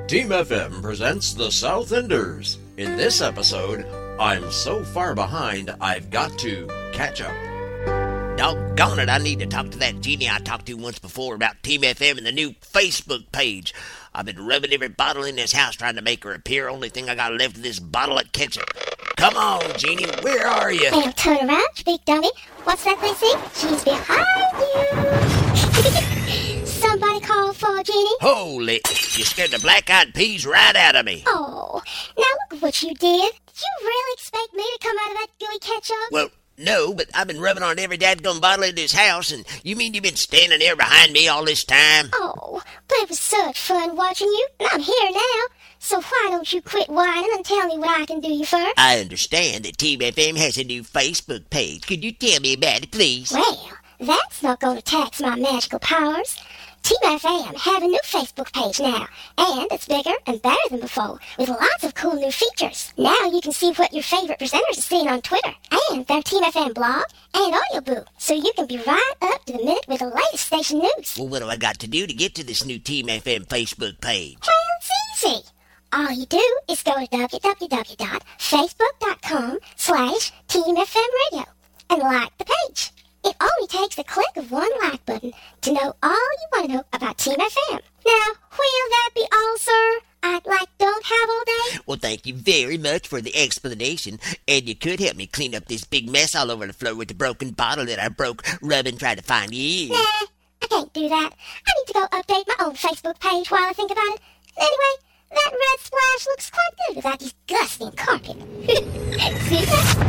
Team FM presents The South Enders. In this episode, I'm so far behind, I've got to catch up. Doggone it, I need to talk to that genie I talked to once before about Team FM and the new Facebook page. I've been rubbing every bottle in this house trying to make her appear. Only thing I got left of this bottle of ketchup. Come on, Genie, where are you? Now turn around, big dummy. What's that they say? She's behind you. Somebody call for Genie. Holy, you scared the black-eyed peas right out of me. Oh, now look at what you did. Did you really expect me to come out of that gooey ketchup? Well, no, but I've been rubbing on every dadgum bottle in this house, and you mean you've been standing there behind me all this time? Oh, but it was such fun watching you, and I'm here now. So why don't you quit whining and tell me what I can do you for? I understand that Team FM has a new Facebook page. Could you tell me about it, please? Well, that's not going to tax my magical powers. Team FM have a new Facebook page now, and it's bigger and better than before, with lots of cool new features. Now you can see what your favorite presenters are seeing on Twitter, and their Team FM blog and audio so you can be right up to the minute with the latest station news. Well, what do I got to do to get to this new Team FM Facebook page? Well, it's easy. All you do is go to www.facebook.com/TeamFMRadio and like the page. It only takes a click of one like button to know all you want to know about Team FM. Now, will that be all, sir? I'd don't have all day? Well, thank you very much for the explanation, and you could help me clean up this big mess all over the floor with the broken bottle that I broke rubbing trying to find you. Nah, I can't do that. I need to go update my own Facebook page while I think about it. Anyway, that red splash looks quite good with that disgusting carpet. See that?